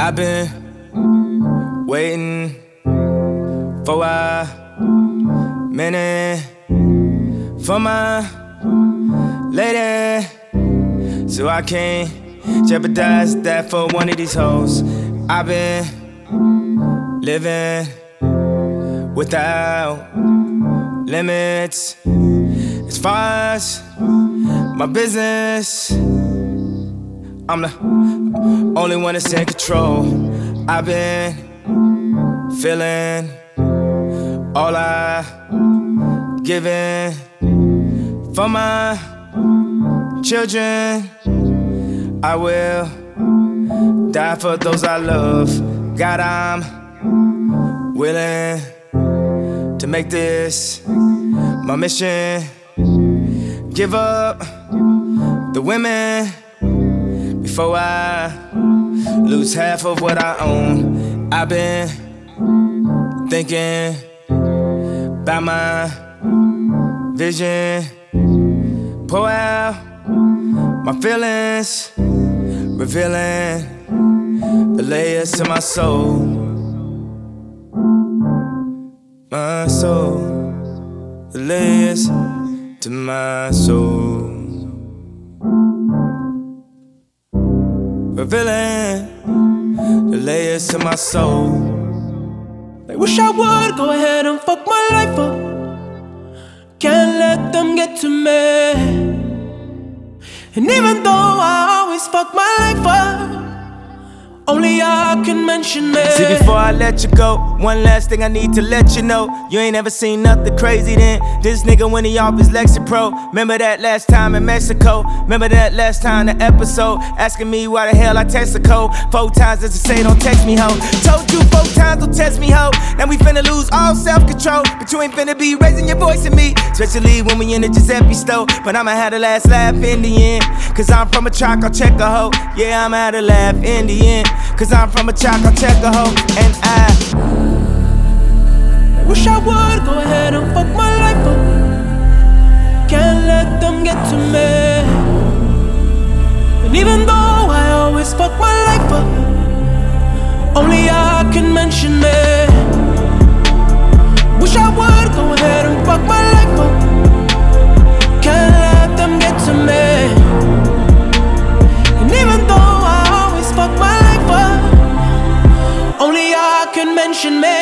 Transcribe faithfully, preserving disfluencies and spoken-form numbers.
I've been waiting for a minute for my lady, so I can't jeopardize that for one of these hoes. I've been living without limits as far as my business. I'm the only one that's in control. I've been feeling all I given for my children. I will die for those I love. God, I'm willing to make this my mission. Give up the women before I lose half of what I own. I've been thinking about my vision, pour out my feelings, revealing the layers to my soul. My soul, the layers to my soul. Revealing the layers to my soul. I wish I would go ahead and fuck my life up. Can't let them get to me. And even though I always fuck my life up, only I can mention it. See, before I let you go, one last thing I need to let you know. You ain't ever seen nothing crazy then. This nigga when he off his Lexapro. Remember that last time in Mexico? Remember that last time the episode? Asking me why the hell I text a code. Four times as to say don't text me, ho. Told you four times don't text me, ho. Now we finna lose all self-control, but you ain't finna be raising your voice at me, especially when we in the Giuseppe store. But I'ma have the last laugh in the end, cause I'm from a track, I'll check a hoe. Yeah, I'ma have the laugh in the end, cause I'm from a track, I'll check a hoe. And I wish I would go ahead and fuck my life up. Can't let them get to me. And even though I always fuck my life up, only I can mention it. Wish I would go ahead and fuck my life up. Can't let them get to me. And even though I always fuck my life up, only I can mention me.